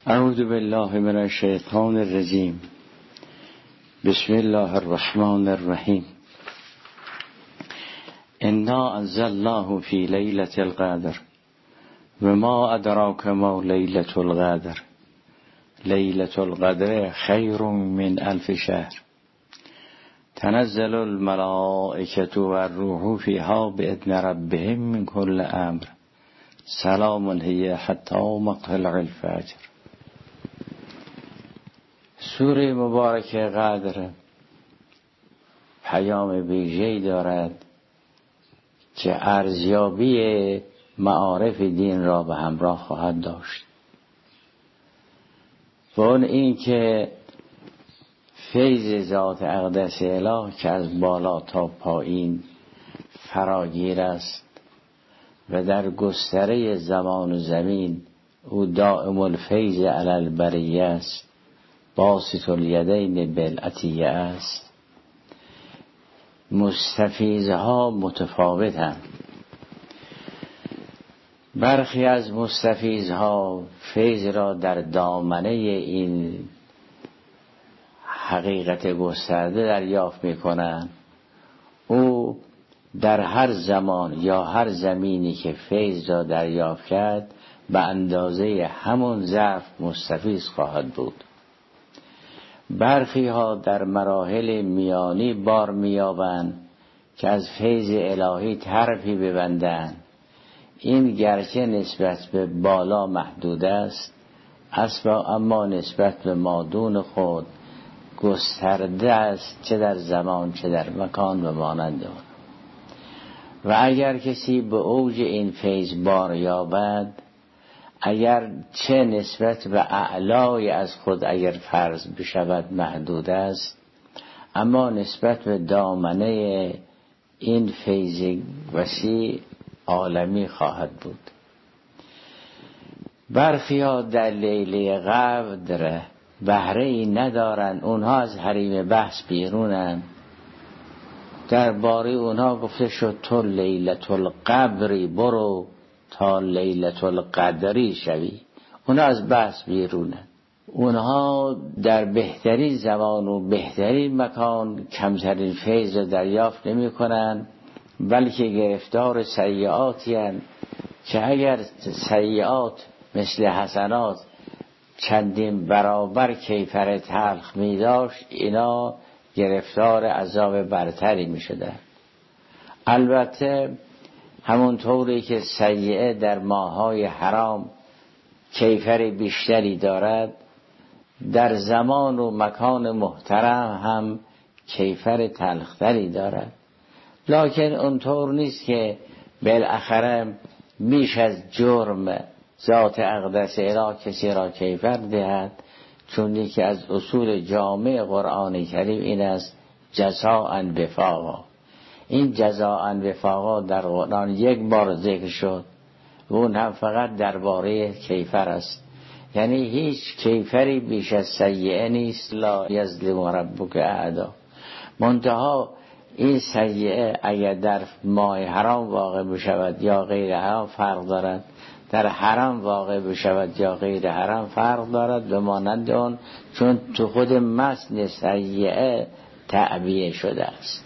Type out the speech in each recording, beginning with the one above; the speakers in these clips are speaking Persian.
اعوذ بالله من الشیطان الرجیم. بسم الله الرحمن الرحیم. انا انزلناه فی لیلة القدر و ما ادراک ما لیلة القدر لیلة القدر خیر من الف شهر تنزل الملائکة و الروح فیها باذن ربهم من کل امر سلام هی حتی مطلع الفجر. سوره مبارکه قدر پیام ویژه‌ای دارد که ارزیابی معارف دین را به همراه خواهد داشت و اون این که فیض ذات اقدس اله که از بالا تا پایین فراگیر است و در گستره زمان و زمین او دائم الفیض علی البریه است، باسط الیدین بالعطیه است. مستفیضها متفاوتند. برخی از مستفیضها فیض را در دامنه این حقیقت گسترده دریافت می‌کنند. او در هر زمان یا هر زمینی که فیض را دریافت کرد به اندازه همون ظرف مستفیض خواهد بود. برخی ها در مراحل میانی بار میابند که از فیض الهی طرفی ببندند. این گرچه نسبت به بالا محدود است اما نسبت به مادون خود گسترده است، چه در زمان چه در مکان و مانند آن. و اگر کسی به اوج این فیض بار یابد، اگر چه نسبت به اعلای از خود اگر فرض بشود محدود است، اما نسبت به دامنه این فیض وسیع عالمی خواهد بود. برخی ها در لیله قدر بهره ای ندارن، اونها از حریم بحث بیرونن. درباره اونها گفته شد تو لیلة القبری برو تا لیلة القدری شوی. اونها از بحث بیرونن. اونها در بهترین زمان و بهترین مکان کمترین فیض را دریافت نمی کنن، بلکه گرفتار سیئاتی هستند که اگر سیئات مثل حسنات چندین برابر کیفر تلخ می داشت، اینا گرفتار عذاب برتری می شدن. البته همونطوری که سیئه در ماه‌های حرام کیفر بیشتری دارد، در زمان و مکان محترم هم کیفر تلختری دارد، لکن اونطور نیست که بالاخره بیش از جرم ذات اقدس اله کسی را کیفر دهد، چون یکی از اصول جامع قرآن کریم این است جزاء وفاقا. این جزاء وفاقا در قرآن یک بار ذکر شد و اون هم فقط درباره کیفر است. یعنی هیچ کیفری بیش از سیئه نیست. لا یظلم ربک احدا. منتها این سیئه اگر در ماه حرام واقع بشود یا غیر حرام فرق دارد، در حرام واقع بشود یا غیر حرام فرق دارد به مانند اون، چون تو خود متن سیئه تعبیه شده است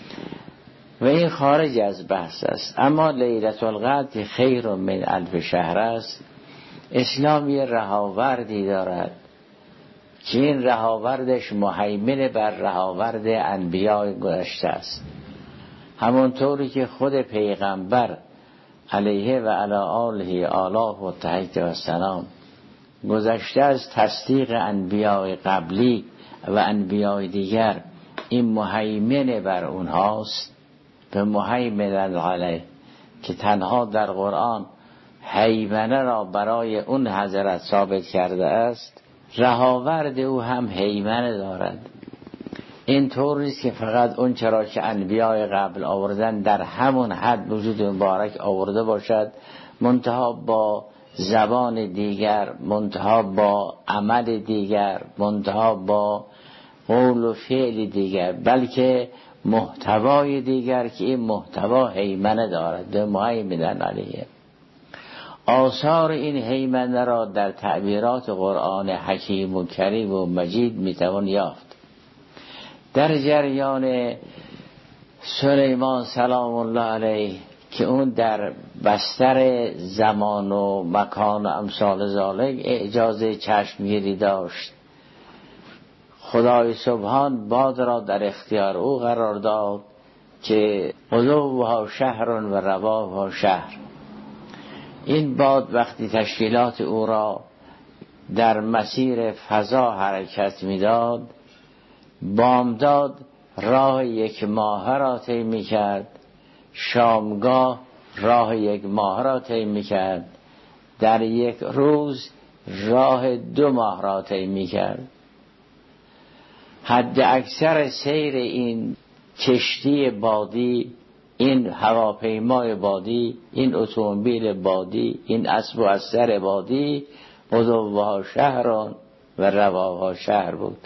و این خارج از بحث است. اما لیلة القدر خیر من الف شهر است. اسلام یه رهاوردی دارد که این رهاوردش مهیمن بر رهاورد انبیاء گذشته است. همونطوری که خود پیغمبر علیه و علی آله و تحیت و سلام گذشته از تصدیق انبیاء قبلی و انبیاء دیگر، این مهیمن بر اونهاست، به مهیمن علیه که تنها در قرآن هیمنه را برای اون حضرت ثابت کرده است. رهاورد او هم هیمنه دارد. این طور نیست که فقط اون چرا که انبیاء قبل آوردن در همون حد وجود مبارک آورده باشد، منتها با زبان دیگر، منتها با عمل دیگر، منتها با قول و فعل دیگر، بلکه محتوای دیگر که این محتوا هیمنه دارد به مهیمن علیه. آثار این هیمنه را در تعبیرات قرآن حکیم و کریم و مجید میتوان یافت. در جریان سلیمان سلام الله علیه که اون در بستر زمان و مکان و امثال ذالک اعجاز چشمگیری داشت، خدای سبحان باد را در اختیار او قرار داد که غدوها شهر و رواها شهر. این باد وقتی تشکیلات او را در مسیر فضا حرکت میداد، بامداد راه یک ماه را طی میکرد، شامگاه راه یک ماه را طی میکرد، در یک روز راه 2 ماه را طی میکرد. حد اکثر سیر این کشتی بادی، این هواپیمای بادی، این اتومبیل بادی، این اسب و استر بادی غدوها شهران و رواها شهر بود.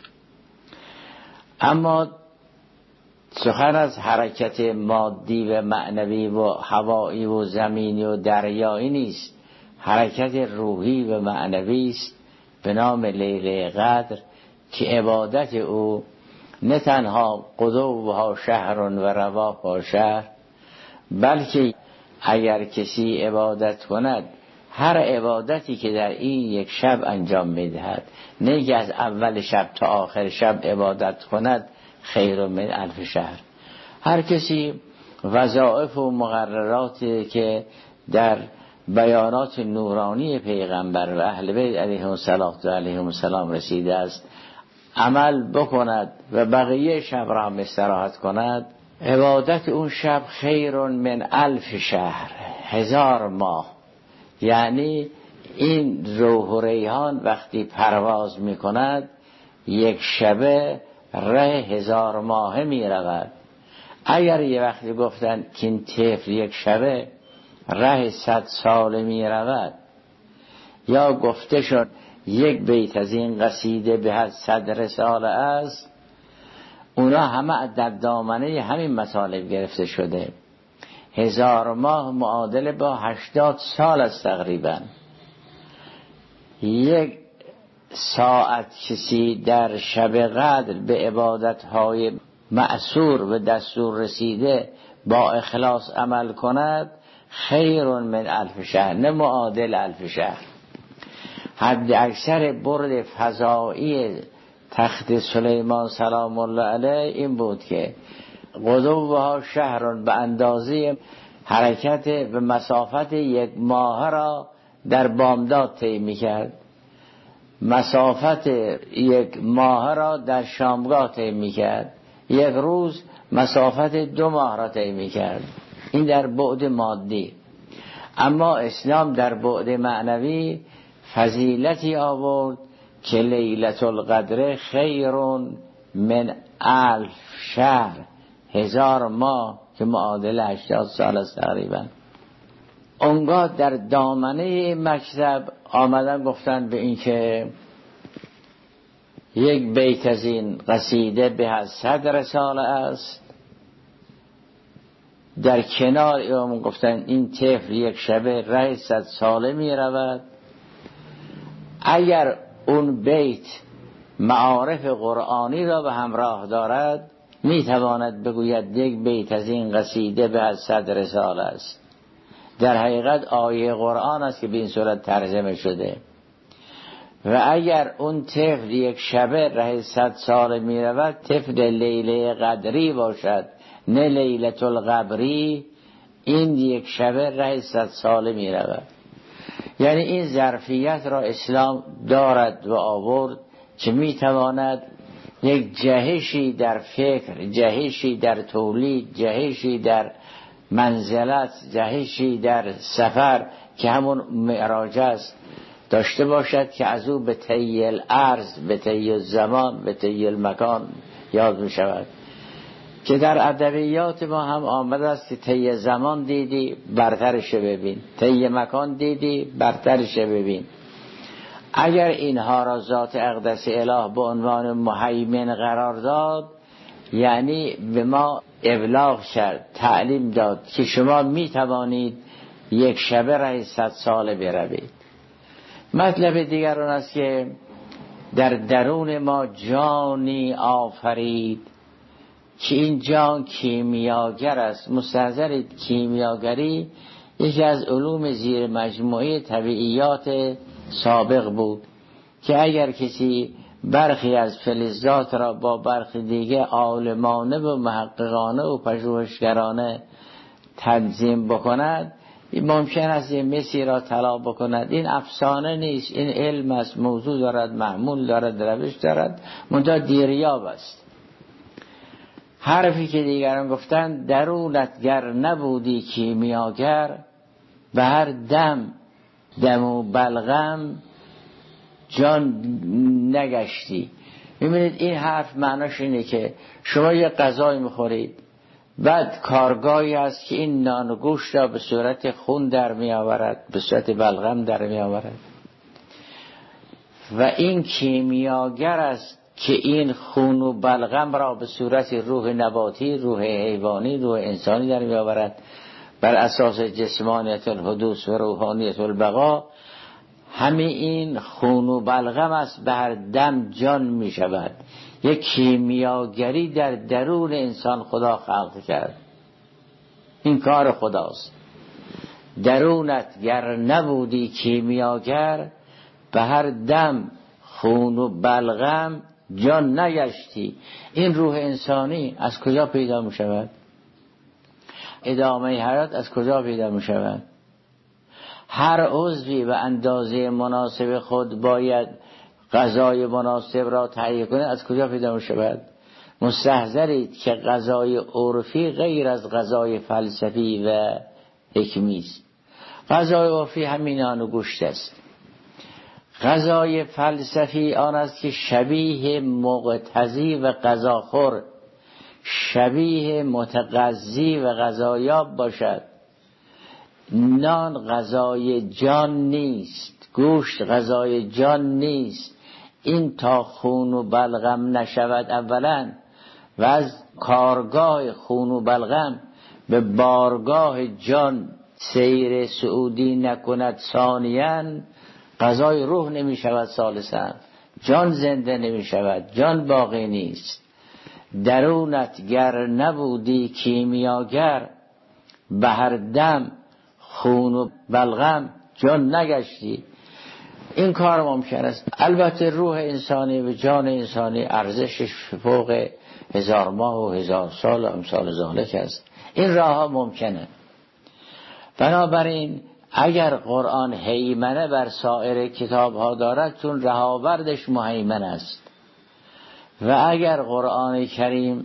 اما سخن از حرکت مادی و معنوی و هوایی و زمینی و دریایی نیست، حرکت روحی و معنوی است به نام لیله قدر که عبادت او نه تنها غدوها شهر و رواها شهر، بلکه اگر کسی عبادت کند هر عبادتی که در این یک شب انجام میدهد، نه که از اول شب تا آخر شب عبادت کند، خیر من 1000 شهر. هر کسی وظایف و مقرراتی که در بیانات نورانی پیغمبر و اهل بیت علیهم السلام رسیده است عمل بکند و بقیه شب را هم استراحت کند، عبادت اون شب خیر من 1000 شهر، 1000 ماه. یعنی این روح و ریحان وقتی پرواز می کند یک شبه ره 1000 ماهه می رود. اگر یه وقتی گفتن که این طفل یک شبه ره 100 ساله می رود، یا گفته شد یک بیت از این قصیده به از 100 رساله است، اونا همه در دامنه همین مطالب گرفته شده. 1000 ماه معادل با 80 سال است تقریبا. یک ساعت کسی در شب قدر به عبادتهای مأثور و دستور رسیده با اخلاص عمل کند، خیر من 1000 شهر، نه معادل 1000 شهر. حد اکثر برد فضایی تخت سلیمان سلام الله علیه این بود که غدوها شهران به اندازه حرکت به مسافت یک ماه را در بامداد طی می‌کرد، مسافت یک ماه را در شامگاه طی می‌کرد، یک روز مسافت 2 ماه را طی می‌کرد. این در بعد مادی. اما اسلام در بعد معنوی فضیلتی آورد که لیلة القدر خیر من 1000 شهر، 1000 ماه که معادل 80 سال است تقریبا. اونگاه در دامنه مکتب آمدن گفتن به این که یک بیت از این قصیده به از 100 رساله است. در کنار اون گفتن این طفل یک شبه ره 100 ساله می رود. اگر اون بیت معارف قرآنی را به همراه دارد می تواند بگوید یک بیت از این قصیده به از 100 رساله است. در حقیقت آیه قرآن است که به این صورت ترجمه شده. و اگر اون طفل یک شبه ره 100 ساله می رود، طفل لیله قدری باشد نه لیلة القبری، این یک شبه ره 100 ساله می رود. یعنی این ظرفیت را اسلام دارد و آورد که می تواند یک جهشی در فکر، جهشی در تولید، جهشی در منزلت، جهشی در سفر که همون معراج است داشته باشد که از او به طی الارض، به طی الزمان، به طی المکان یاد می شود. که در ادبیات ما هم آمده است که طی زمان دیدی برترش ببین، طی مکان دیدی برترش ببین. اگر اینها را ذات اقدس اله به عنوان مهیمن قرار داد، یعنی به ما ابلاغ کرد، تعلیم داد که شما می توانید یک شبه راه 100 ساله بروید. مطلب دیگر اون است که در درون ما جانی آفرید که این جان کیمیاگر است. مستحضرید کیمیاگری یکی از علوم زیر مجموعه طبیعیات سابق بود که اگر کسی برخی از فلزات را با برخی دیگه عالمانه و محققانه و پژوهشگرانه تنظیم بکند، ممکن است یه مسی را طلا بکند. این افسانه نیست، این علم است، موضوع دارد، معمول دارد، روش دارد، منتها دیریاب است. حرفی که دیگران گفتن درونت گر نبودی کیمیاگر، به هر دم و بلغم جان نگشتی. میبینید این حرف معناش اینه که شما یه غذای میخورید، بعد کارگاهی هست که این نان و گوشت را به صورت خون در می آورد، به صورت بلغم در می آورد و این کیمیاگر است که این خون و بلغم را به صورت روح نباتی، روح حیوانی، روح انسانی در می آورد بر اساس جسمانیت الحدوث و روحانیت البقا. همین این خون و بلغم است به هر دم جان می شود. یک کیمیاگری در درون انسان خدا خلق کرد. این کار خداست. درونت گر نبودی کیمیاگر، به هر دم خون و بلغم جان نگشتی. این روح انسانی از کجا پیدا می شود؟ ادامه حیات از کجا پیدا می شود؟ هر عضوی به اندازه مناسب خود باید غذای مناسب را تهیه کنه. از کجا پیدا می شود؟ مستحضرید که غذای عرفی غیر از غذای فلسفی و حکمی است. غذای عرفی همین نان و گوشت است. غذای فلسفی آن است که شبیه مقتضی و غذاخور، شبیه متغذی و غذایاب باشد. نان غذای جان نیست، گوشت غذای جان نیست. این تا خون و بلغم نشود اولا و از کارگاه خون و بلغم به بارگاه جان سیر صعودی نکند ثانیاً، غذای روح نمی شود ثالثاً، جان زنده نمی شود، جان باقی نیست. درونت گر نبودی کیمیاگر، به هر دم خون و بلغم جان نگشتی. این کار ممکن است. البته روح انسانی و جان انسانی ارزشش فوق 1000 ماه و 1000 سال و امثال ذالک است. این راه ها ممکنه. بنابراین اگر قرآن هیمنه بر سایر کتاب ها دارد، چون رهاوردش مهیمن است، و اگر قرآن کریم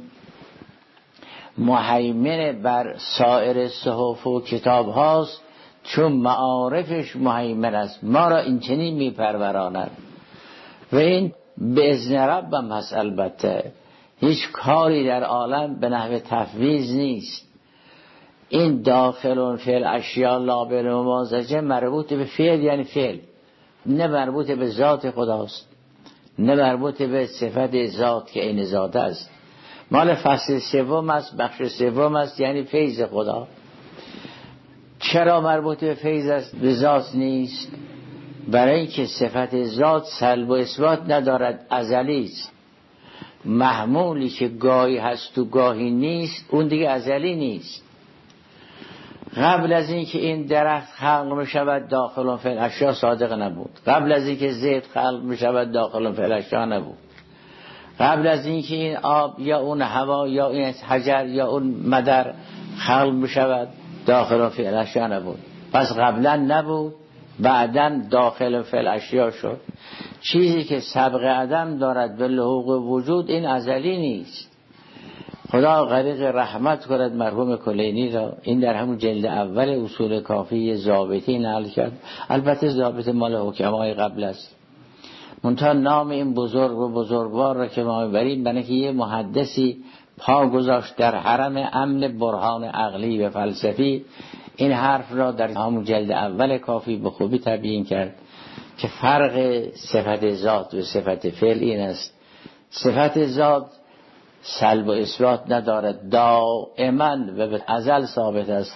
مهیمن بر سایر صحف و کتاب هاست، چون معارفش مهیمن است، ما را این چنین میپروراند. و این به اذن ربم هست. البته هیچ کاری در عالم به نحو تفویض نیست. این داخل فی الاشیاء لا بالممازجه مربوط به فعل، یعنی فعل، نه مربوط به ذات خداست، نه مربوط به صفت ذات که این ذات است. مال فصل سوم است، بخش سوم است، یعنی فیض خدا. چرا مربوط به فیض است، به ذات نیست؟ برای اینکه صفت ذات سلب و اثبات ندارد، ازلی است. محمولی که گاهی هست و گاهی نیست، اون دیگه ازلی نیست. قبل از اینکه این درخت خلق می شود داخل فی الاشیاء صادق نبود. قبل از اینکه زیت خلق می شود داخل فی الاشیاء نبود. قبل از اینکه این آب یا اون هوا یا این حجر یا اون مدر خلق می شود داخل فی الاشیاء نبود. پس قبلا نبود، بعداً داخل فی الاشیاء شد. چیزی که سبق عدم دارد به لحوق وجود، این ازلی نیست. خدا غریق رحمت کند مرحوم کلینی را. این در همون جلد اول اصول کافی ضابطی نقل کرد. البته ضابط مال حکمای قبل است، منتها نام این بزرگ و بزرگوار را که ما میبریم برای که یه محدثی پا گذاشت در حرم امن برهان عقلی و فلسفی، این حرف را در همون جلد اول کافی به خوبی تبیین کرد که فرق صفت ذات و صفت فعل این است. صفت ذات سلب و اثبات ندارد، دائما و به ازل ثابت است.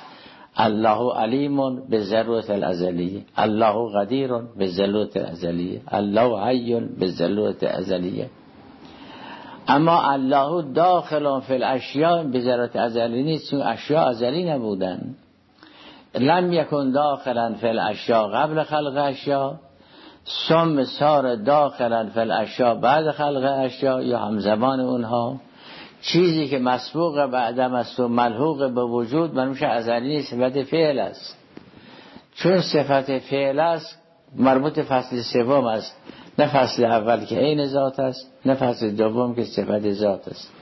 الله علیم به ضرورت الازلیه، الله قدیر به ضرورت الازلیه، الله حی به ضرورت ازلیه. اما الله داخل فی الاشیاء به ضرورت ازلی نیست، چون اشیاء ازلی نبودن. لم یکن داخلا فی الاشیاء قبل خلق اشیاء، ثم صار داخلا فی الاشیاء بعد خلق اشیاء، یا همزمان اونها. چیزی که مسبوق به عدم است و ملحوق به وجود منوش ازلی نیست، صفت فعل است. چون صفت فعل است مربوط فصل سوم است، نه فصل اول که عین ذات است، نه فصل دوم که صفت ذات است.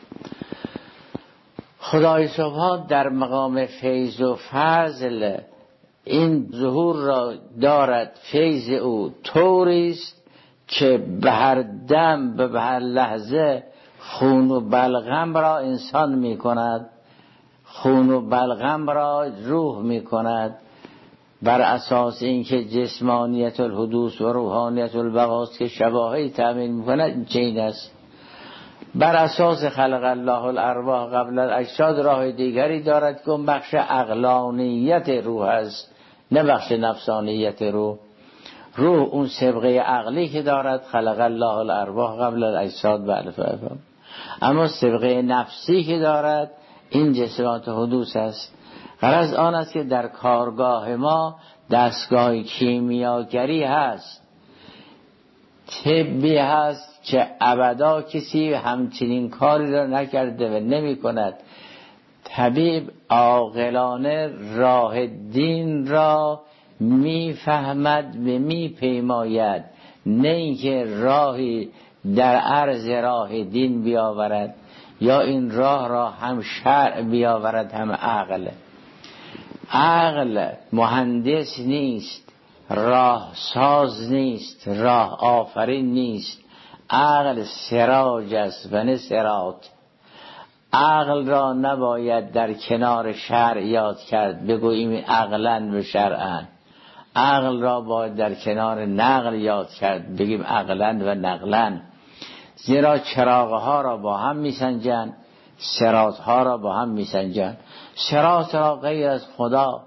خدای سبحان در مقام فیض و فضل این ظهور را دارد. فیض او طوری است که به هر دم به هر لحظه خون و بلغم را انسان می کند، خون و بلغم را روح می کند، بر اساس اینکه جسمانیت الحدوث و روحانیت البقاست که شباهی تأمین می کند. چین است بر اساس خلق الله الارواح قبل الاجساد راه دیگری دارد که اون بخش عقلانیت روح است، نه بخش نفسانیت روح. روح اون سبقه عقلی که دارد خلق الله الارواح قبل الاجساد بعد فهم. اما سبقه نفسی که دارد این جسمات حدوث است. غرض آن است که در کارگاه ما دستگاه کیمیاگری هست، طبی هست که ابدا کسی همچنین کاری را نکرده و نمی کند. طبیب عاقلانه راه دین را میفهمد و میپیماید، نه اینکه راهی در عرض راه دین بیاورد یا این راه را هم شرع بیاورد هم عقل. عقل مهندس نیست، راه ساز نیست، راه آفرین نیست. عقل سراج است و نه صراط. عقل را نباید در کنار شرع یاد کرد بگوییم عقلن و شرعن. عقل را باید در کنار نقل یاد کرد بگیم عقلن و نقلن. زیرا چراغها را با هم میسنجن، صراطها را با هم میسنجن. صراط را غیر از خدا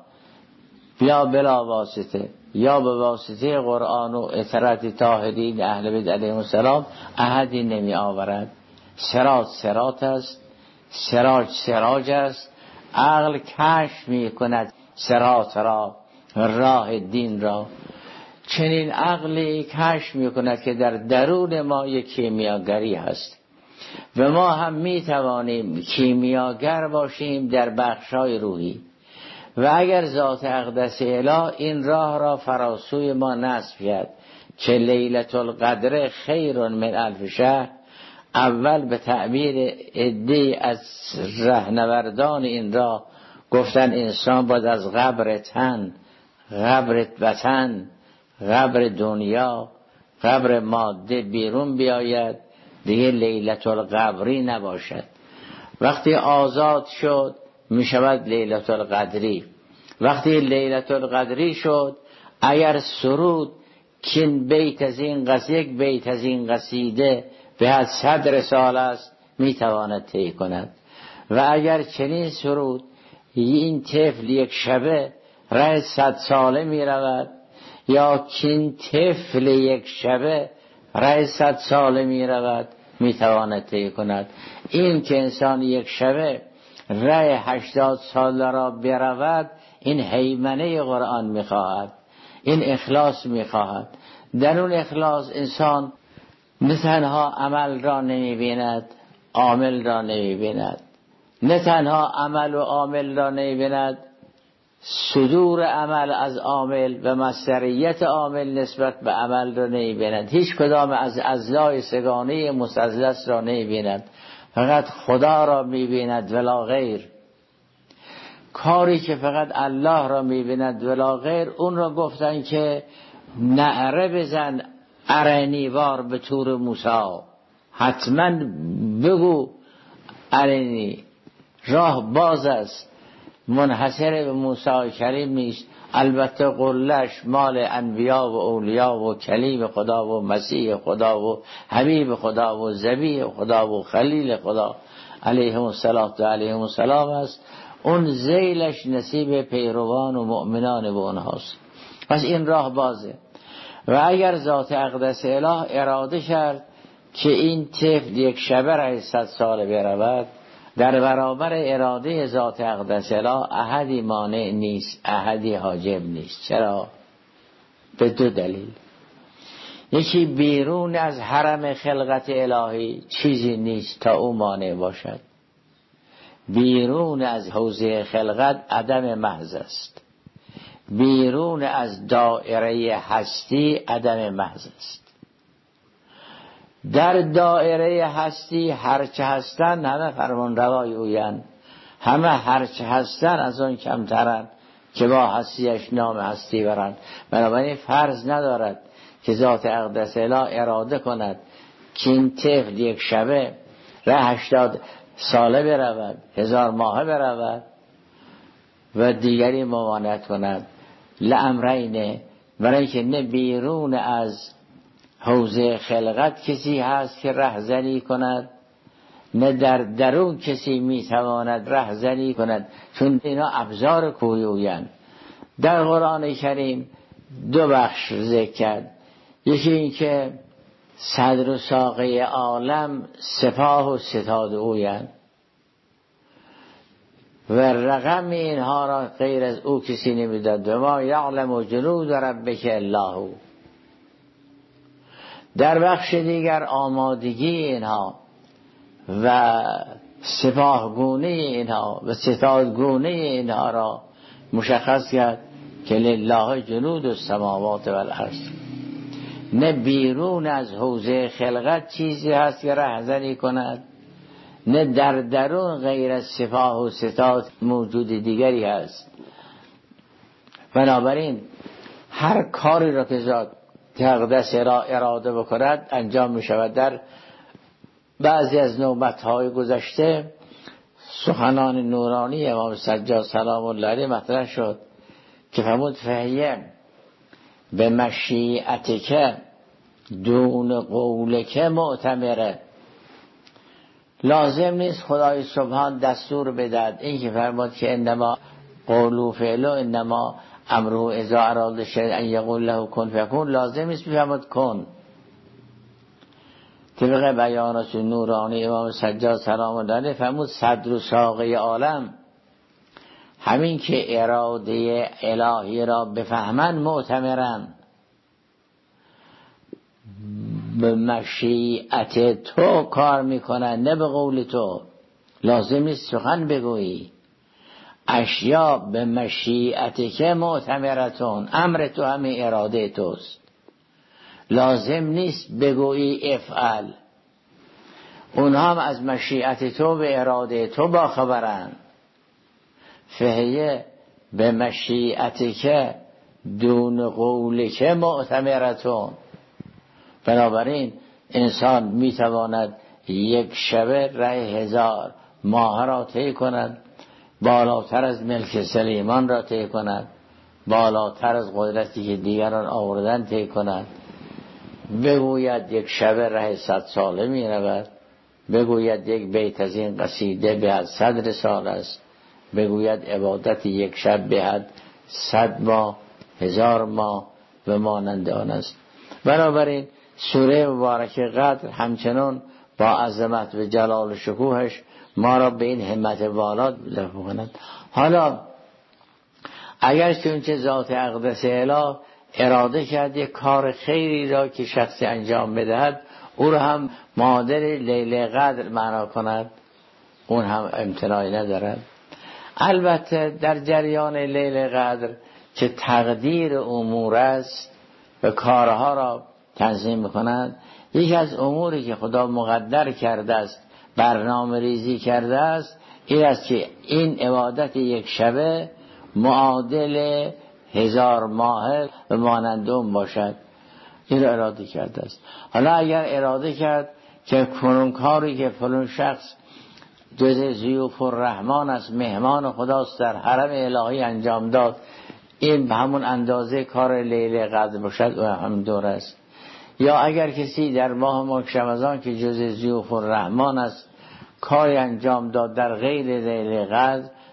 یا بلا واسطه یا به واسطه قرآن و اطرت طاهرین اهل بیت علیهم السلام احدی نمی آورد. صراط صراط است، سراج سراج است. عقل کشف می کند صراط را، راه دین را. چنین عقلی کشف می کند که در درون ما یک کیمیاگری هست و ما هم می توانیم کیمیاگر باشیم در بخشای روحی. و اگر ذات اقدس اله این راه را فراسوی ما نصب کرد که لیلة القدر خیر من الف شهر، اول به تعبیر عده از رهنوردان این راه گفتن انسان باید از قبر تن، قبر وطن، قبر دنیا، قبر ماده بیرون بیاید، دیگه لیلة القبری نباشد. وقتی آزاد شد می شود لیلة القدری. وقتی لیلة القدری شد اگر سرود کین بیت از این قصیده، یک بیت از این قصیده به حد 100 رساله است می تواند طی کند. و اگر چنین سرود این طفل یک شبه راه 100 ساله می رود، یا کین طفل یک شبه راه 100 ساله می رود، می تواند طی کند. این که انسان یک شبه راه 80 ساله را برود، این هیمنه قرآن می خواهد، این اخلاص می خواهد. در اون اخلاص انسان نه تنها عمل را نمی بیند، عامل را نمی بیند. نه تنها عمل و عامل را نمی بیند، صدور عمل از عامل و مصدریت عامل نسبت به عمل را نمی بیند. هیچ کدام از اجزای سگانه مثلث را نمی بیند، فقط خدا را می بیند ولا غیر. کاری که فقط الله را می بیند ولا غیر، اون را گفتن که نعره بزن ارنیوار به طور موسی، حتما بگو ارنی. راه باز است، منحصر به موسی کریم نیست. البته قلش مال انبیا و اولیا و کلیم خدا و مسیح خدا و حبیب خدا و ذبیح خدا و خلیل خدا علیهم السلام است. اون ذیلش نصیب پیروان و مؤمنان به اونهاست. پس این راه بازه. و اگر ذات اقدس اله اراده کرد که این طفل یک شبه راه 100 سال برود، در برابر اراده ذات اقدس اله احدی مانع نیست، احدی حاجب نیست. چرا؟ به 2 دلیل. یکی بیرون از حرم خلقت الهی چیزی نیست تا او مانع باشد. بیرون از حوزه خلقت عدم محض است. بیرون از دائره هستی عدم محض است. در دائره هستی هرچه هستن همه فرمان روای اوین، همه هرچه هستن از اون کمترن که با هستیش نام هستی برند. بنابراین فرض ندارد که ذات اقدس اله اراده کند که این طفل یک شبه راه 80 ساله برود، 1000 ماهه برود و دیگری ممانعت کند. لامرین، برای اینکه نه بیرون از حوزه خلقت کسی هست که رهزنی کند، نه در درون کسی میتواند رهزنی کند، چون اینا ابزار کویویند. در قرآن کریم 2 بخش ذکر کرد. یکی این که صدر و ساقه عالم سپاه و ستاد اویند و رقم اینها را غیر از او کسی نمیداد. و ما یعلم جنود ربک الا هو. در بخش دیگر آمادگی اینها و سپاهگونه اینها و ستادگونه اینها را مشخص کرد که لله جنود السماوات والارض. نه بیرون از حوزه خلقت چیزی هست که رهزنی کند، نه در درون غیر از سپاه و ستاد موجود دیگری هست. بنابراین هر کاری را که ذات اقدس اراده بکند انجام می شود. در بعضی از نوبت‌های گذشته سخنان نورانی امام سجاد سلام الله علیه مطرح شد که فرمود فهیه به مشیعتک دون قولک معتمره. لازم نیست خدای سبحان دستور بدهد. این که فرمود که انما قولو فعلو انما امره اذا اراد شیئا ان یقول له کن فیکون. لازم نیست بفرمود کن. طبق بیانات نورانی امام سجاد سلام الله علیه فرمود صدر و ساقه عالم همین که اراده الهی را بفهمن معتمرن. به مشیعت تو کار میکنن، نه به قول تو. لازم نیست سخن بگویی. اشیا به مشیعت که معتمرتون، امر تو همه اراده توست. لازم نیست بگویی افعل. اونها هم از مشیعت تو به اراده تو باخبرن. فهیه به مشیعت که دون قول که معتمرتون. بنابراین انسان میتواند یک شبه ره 1000 ماه را طی کند، بالاتر از ملک سلیمان را طی کند، بالاتر از قدرتی که دیگران آوردن طی کند. بگوید یک شبه ره 100 ساله می رود، بگوید یک بیت از این قصیده به حد 100 رسال است، بگوید عبادت یک شب به حد 100 ماه 1000 ماه و مانند آن است. بنابراین سوره مبارکه قدر همچنان با عظمت و جلال و شکوهش ما را به این همت والا دفع کند. حالا اگر چونچه ذات اقدس اله اراده کرد یک کار خیری را که شخصی انجام بدهد، او را هم مادر لیله قدر معنا کند، اون هم امتناعی ندارد. البته در جریان لیله قدر که تقدیر امور است و کارها را تنظیم میکنند، یکی از اموری که خدا مقدر کرده است، برنامه ریزی کرده است، این است که این عبادت یک شبه معادل 1000 ماه و مانند اون باشد. این را اراده کرده است. حالا اگر اراده کرد که فلان کاری که فلان شخص جز ضیوف الرحمن است، مهمان خداست، در حرم الهی انجام داد، این به همون اندازه کار لیله قدر باشد و هم دور است. یا اگر کسی در ماه مبارک رمضان که جز ضیوف الرحمن است کاری انجام داد در غیر لیله قدر،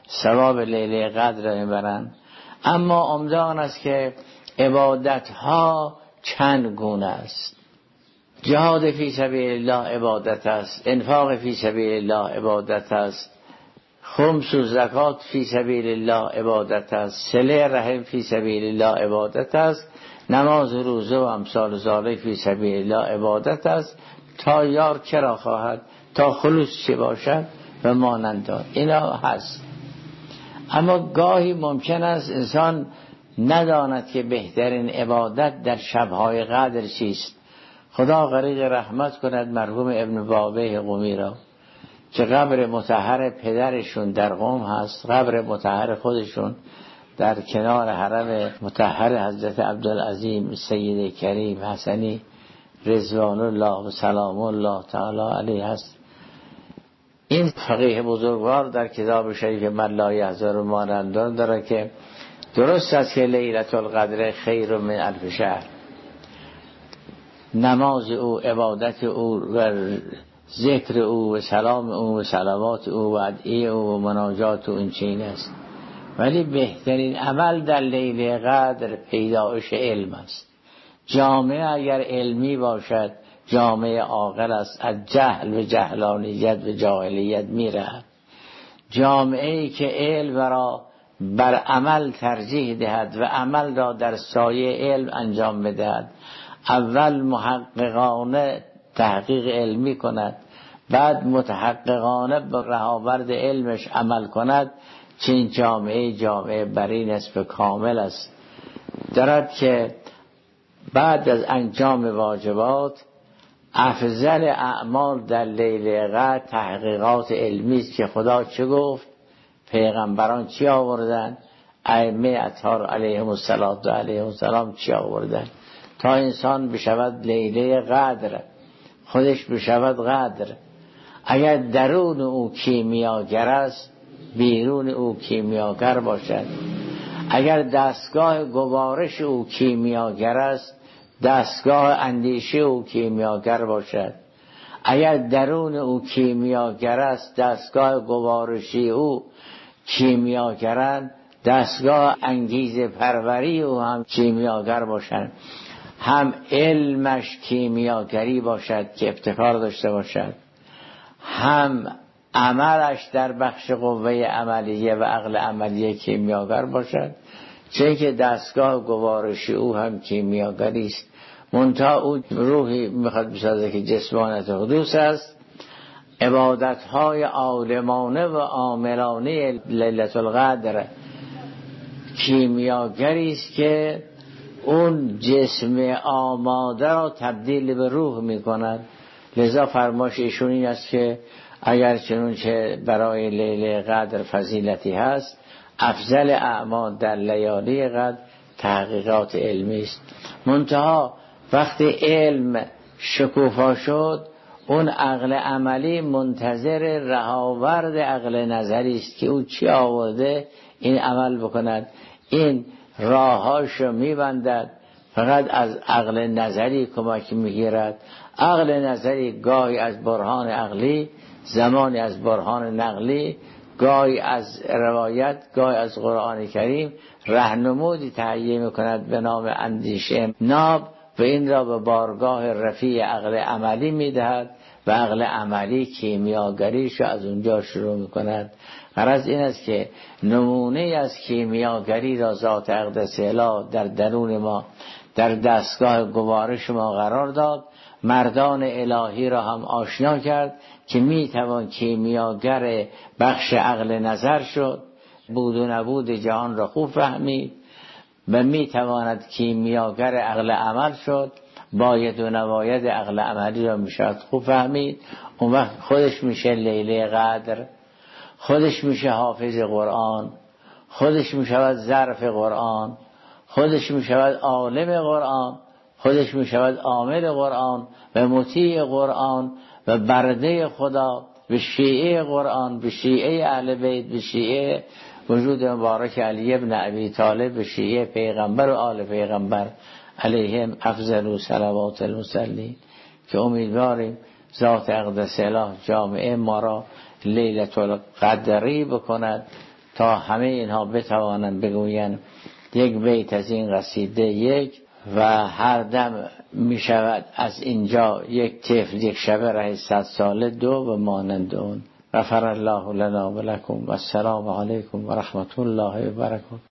ثواب لیله قدر میبرند. اما عمده آن است که عبادت ها چند گونه است. جهاد فی سبیل الله عبادت است، انفاق فی سبیل الله عبادت است، خمس و زکات فی سبیل الله عبادت است، صله رحم فی سبیل الله عبادت است، نماز و روزه و امثال ذالک فی سبیل الله عبادت است. تا یار کرا خواهد، تا خلوص چه باشد و مانند آن. اینا هست. اما گاهی ممکن است انسان نداند که بهترین عبادت در شبهای قدر چیست. خدا غریق رحمت کند مرحوم ابن بابه قمی را که قبر مطهر پدرشون در قم هست، قبر مطهر خودشون در کنار حرم مطهر حضرت عبدالعظیم سید کریم حسنی رضوان الله و سلام الله تعالی علیه هست. این فقیه بزرگوار در کتاب شریف من لا یحضر مانندان داره که درست است که لیلة القدر خیر من الف شهر. نماز او، عبادت او و ذکر او و سلام او و صلوات او و ادعیه او و مناجات او این چین است، ولی بهترین عمل در لیله قدر پیدایش علم است. جامعه اگر علمی باشد جامعه عاقل است، از جهل و جهلانیت و جاهلیت میرهد. جامعه ای که علم را بر عمل ترجیح دهد و عمل را در سایه علم انجام بدهد، اول محققانه تحقیق علمی کند، بعد متحققانه به رهاورد علمش عمل کند، چین جامعه برین است و کامل است. دارد که بعد از انجام واجبات افضل اعمال در لیله قدر تحقیقات علمی است که خدا چه گفت، پیغمبران چی آوردن، ائمه اطهار علیهم السلام چی آوردن، تا انسان بشود لیله قدر، خودش بشود قدر. اگر درون او کیمیاگر است بیرون او کیمیاگر باشد، اگر دستگاه گوارش او کیمیاگر است دستگاه اندیشه او کیمیاگر باشد، اگر درون او کیمیاگر است دستگاه گوارشی او کیمیاگرند، دستگاه انگیزه پروری او هم کیمیاگر باشد، هم علمش کیمیاگری باشد که ابتکار داشته باشد، هم عملش در بخش قوه عملیه و عقل عملیه کیمیاگر باشد، چه که دستگاه گوارشی او هم کیمیاگری است. منتها او روحی میخواد بسازه که جسمانت حدوث است. عبادتهای عالمانه و عاملانه لیلة القدر کیمیاگری است که اون جسم آماده را تبدیل به روح میکند. لذا فرمایش ایشون این است که اگر چنانچه برای لیله قدر فضیلتی هست، افضل اعمال در لیالی قدر تحقیقات علمی است. منتها وقتی علم شکوفا شد، اون عقل عملی منتظر رهاورد عقل نظری است که او چی آورده این عمل بکند. این راهاشو میبندد، فقط از عقل نظری کمک میگیرد. عقل نظری گاهی از برهان عقلی، زمانی از برهان نقلی، گاهی از روایت، گاهی از قرآن کریم راهنمودی تهیه میکند به نام اندیشه ناب و این را به بارگاه رفیع عقل عملی میدهد و عقل عملی کیمیاگریشو از اونجا شروع میکند. غرض این است که نمونه از کیمیاگری را ذات اقدس اله در درون ما در دستگاه گوارش ما قرار داد، مردان الهی را هم آشنا کرد که میتوان کیمیاگر بخش عقل نظر شد، بود و نبود جهان را خوب فهمید و میتواند کیمیاگر عقل عمل شد، باید و نباید عقل عملی را میشود خوب فهمید. اون وقت خودش میشه لیله قدر، خودش میشه حافظ قرآن، خودش میشود ظرف قرآن، خودش میشود عالم قرآن، خودش میشود عامل قرآن و مطیع قرآن و برده خدا، به شیعه قرآن، به شیعه اهل بیت، به شیعه وجود مبارک علی ابن ابی طالب، به شیعه پیغمبر و آل پیغمبر علیهم افضل صلوات المصلین، که امیدواریم ذات اقدس اله جامعه ما را لیلة القدری بکند تا همه اینها بتوانند بگویند یک بیت از این قصیده یک و هر دم می شود از اینجا یک طفل یک شبه ره 100 ساله دو و مانند اون. غفر الله لنا و لکم و السلام علیکم و رحمت الله و برکاته.